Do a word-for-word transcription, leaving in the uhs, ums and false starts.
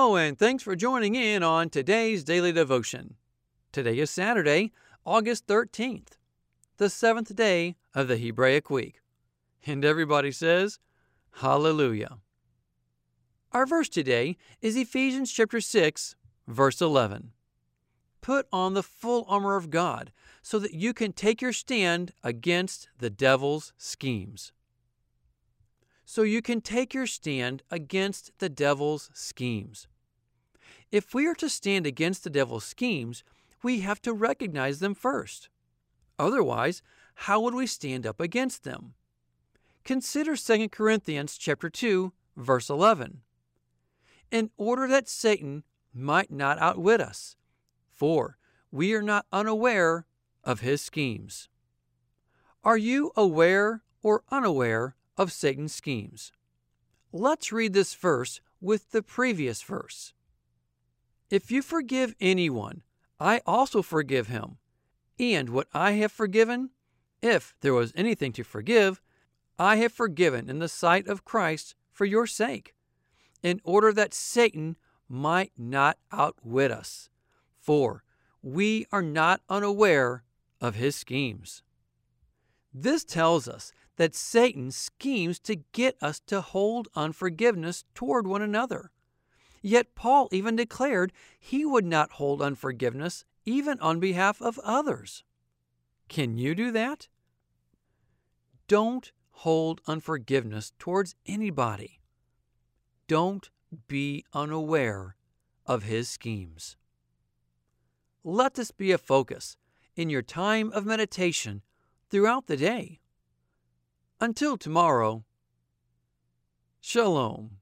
Hello, and thanks for joining in on today's daily devotion. Today is Saturday, August thirteenth, the seventh day of the Hebraic week. And everybody says, Hallelujah. Our verse today is Ephesians chapter six, verse eleven. Put on the full armor of God so that you can take your stand against the devil's schemes. So you can take your stand against the devil's schemes. If we are to stand against the devil's schemes, we have to recognize them first. Otherwise, how would we stand up against them? Consider Second Corinthians chapter two, verse eleven. In order that Satan might not outwit us, for we are not unaware of his schemes. Are you aware or unaware of Satan's schemes? Let's read this verse with the previous verse. If you forgive anyone, I also forgive him. And what I have forgiven, if there was anything to forgive, I have forgiven in the sight of Christ for your sake, in order that Satan might not outwit us, for we are not unaware of his schemes. This tells us that Satan schemes to get us to hold unforgiveness toward one another. Yet Paul even declared he would not hold unforgiveness even on behalf of others. Can you do that? Don't hold unforgiveness towards anybody. Don't be unaware of his schemes. Let this be a focus in your time of meditation throughout the day. Until tomorrow, Shalom.